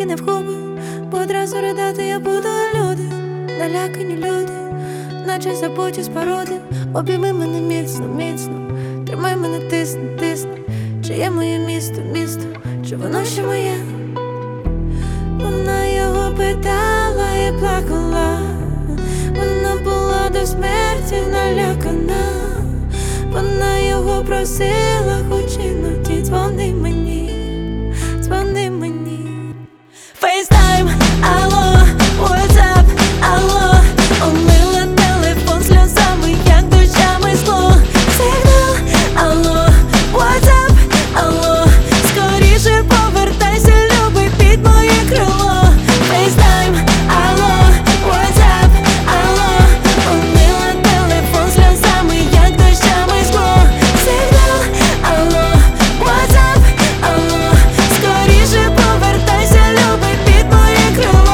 не в губи, бо одразу ридати я буду. Люди, налякані люди, наче забуті споруди. Обійми мене міцно, міцно, тримай мене, тисни, тисни. Чи є моє місто, місто, чи воно ще моє? Вона його питала і плакала, вона була до смерті налякана. Вона його просила, хоч іноді дзвони мені, дзвони мені. FaceTime, алло, WhatsApp, алло, омила телефон сльозами, як дощами скло. Сигнал, алло, WhatsApp, алло, скоріше повертайся, любий, під моє крило. FaceTime, алло, WhatsApp, алло, омила телефон сльозами, як дощами скло. Сигнал, алло, WhatsApp, алло, скоріше повертайся, любий, під моє крило.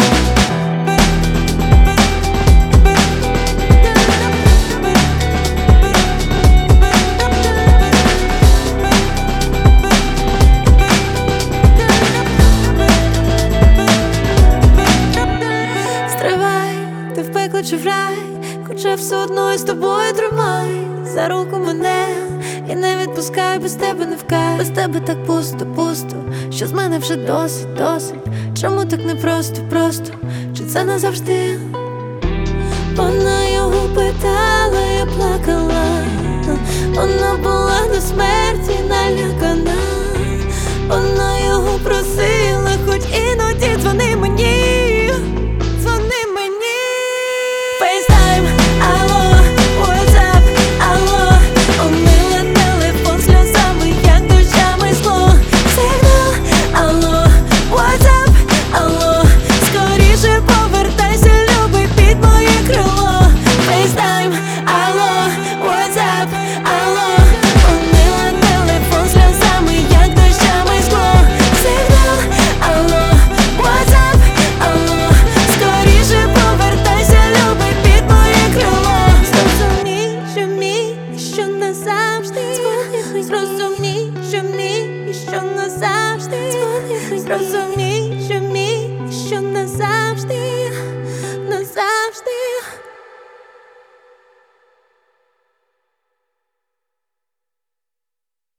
Стривай, ти в пекло чи в рай, хоча все одно з тобою тримай за руку мене і не відпускай, без тебе не вкай. Без тебе так пусто, пусто, що з мене вже досить, досить. Чому так непросто, просто, чи це назавжди? Вона його питала і плакала, вона була до смерті налякана. Вона його просила, хоч іноді дзвони мені, дзвони мені. FaceTime, алло, WhatsApp, алло, омила телефон сльозами, як дощами скло. Сигнал, алло, WhatsApp, алло, скоріше повертайся, любий, під моє крило. FaceTime, алло, WhatsApp, алло, омила телефон сльозами, як дощами скло. Сигнал, алло, WhatsApp, алло, скоріше повертайся, любий, під моє крило. Зрозумій, що мій, і що назавжди. Зрозумій, що мій, і що назавжди. Зрозумій,